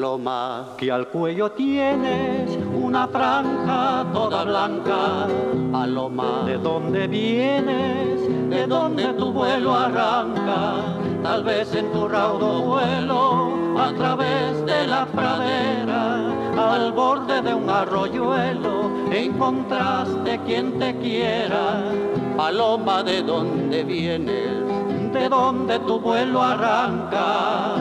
Paloma, que al cuello tienes una franja toda blanca. Paloma, ¿de dónde vienes? ¿De dónde tu vuelo arranca? Tal vez en tu raudo vuelo, a través de la pradera, al borde de un arroyuelo, encontraste quien te quiera. Paloma, ¿de dónde vienes? ¿De dónde tu vuelo arranca?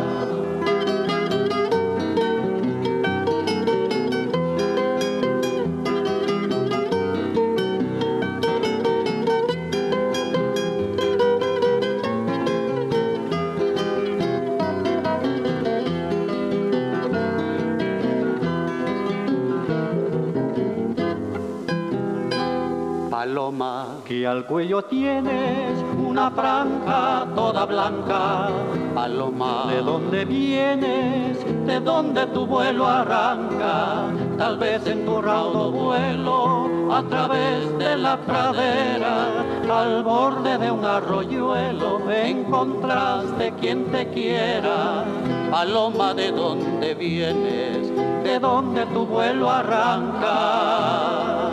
Paloma, que al cuello tienes una franja toda blanca. Paloma, ¿de dónde vienes? ¿De dónde tu vuelo arranca? Tal vez en tu raudo vuelo, a través de la pradera, al borde de un arroyuelo, encontraste quien te quiera. Paloma, ¿de dónde vienes? ¿De dónde tu vuelo arranca?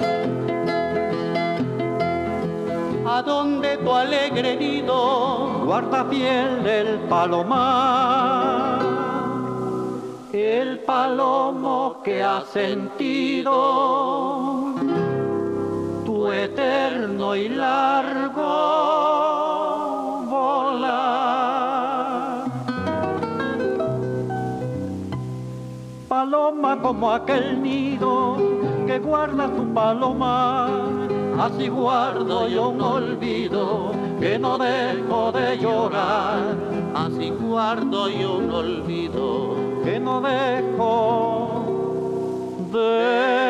¿A dónde tu alegre nido guarda fiel del palomar? El palomo que ha sentido tu eterno y largo volar. Paloma como aquel nido que guarda tu palomar, así guardo yo un olvido que no dejo de llorar. Así guardo yo un olvido que no dejo de